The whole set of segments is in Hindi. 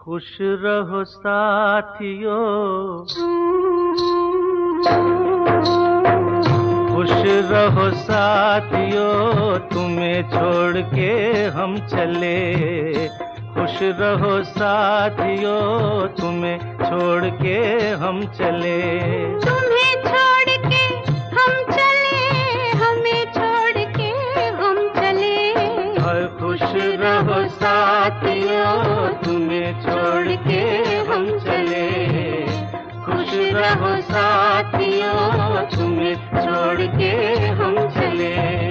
खुश रहो साथियों, खुश रहो साथियों, तुम्हें छोड़ के हम चले। खुश रहो साथियों, तुम्हें छोड़ के हम चले। तुम्हें छोड़ के हम चले, हमें छोड़ के हम चले। और खुश रहो साथियों, तुम्हें छोड़ के हम चले। खुश रहो साथियों, तुम्हें छोड़ के हम चले।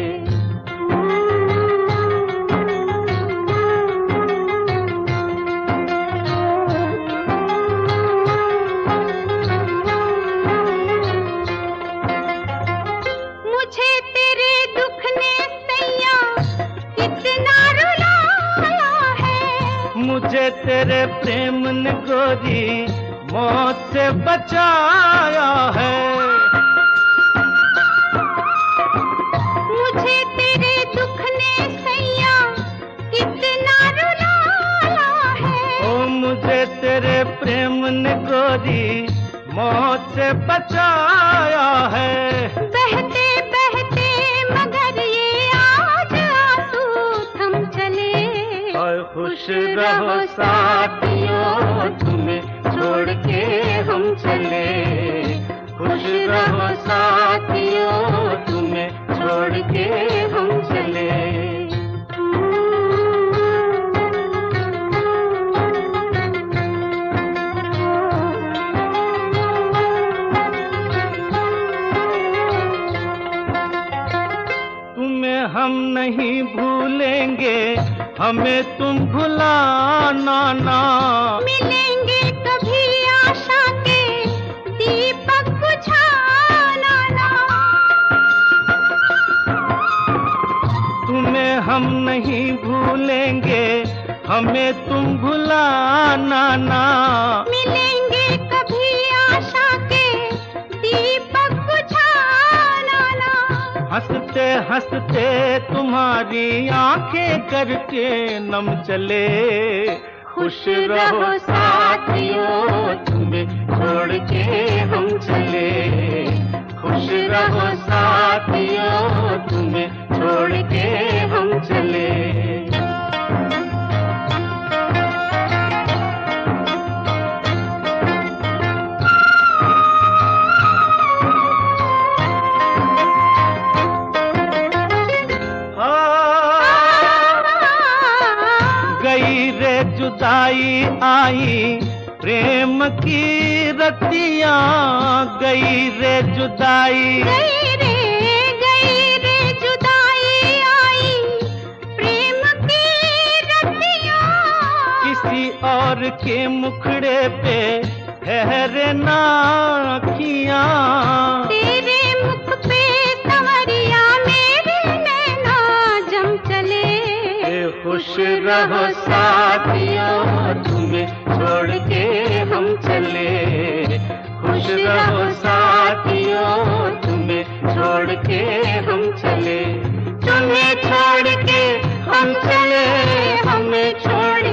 मुझे तेरे दुख ने सैया कितना रुलाया है। मुझे तेरे प्रेम ने गोरी मौत से बचाया है। मुझे तेरे दुख ने सैया कितना रुलाया है। ओ मुझे तेरे प्रेम ने गोरी मौत से बचाया है। बहते बहते मगर ये आज आंसू थम चले। और खुश रहो साथियों, तुम्हें छोड़ के हम चले। खुश रहो साथियों, तुम्हें छोड़ के हम चले। तुम्हें हम नहीं भूलेंगे, हमें तुम भुलाना ना। मिलेंगे कभी आशा के दीपक बुझाना ना। तुम्हें हम नहीं भूलेंगे, हमें तुम भुलाना ना। मिलेंगे कभी आशा के दीपक बुझाना ना। हंसते हंसते तुम्हारी आंखें करके नम चले। खुश रहो साथियों, तुम्हें छोड़ के हम चले। खुश रहो साथियों, तुम्हें छोड़ के हम चले। गई रे जुदाई आई प्रेम की रतियां। गई रे जुदाई, गई रे जुदाई आई प्रेम की रतियां। किसी और के मुखड़े पे ठहरे ना अखियां। तेरे मुख पे संवरिया मेरे नैना जम चले। खुश रहो साथियों, तुम्हें छोड़ के हम चले। खुश रहो साथियों, तुम्हें छोड़ के हम चले। तुम्हें छोड़ के हम चले, हमें छोड़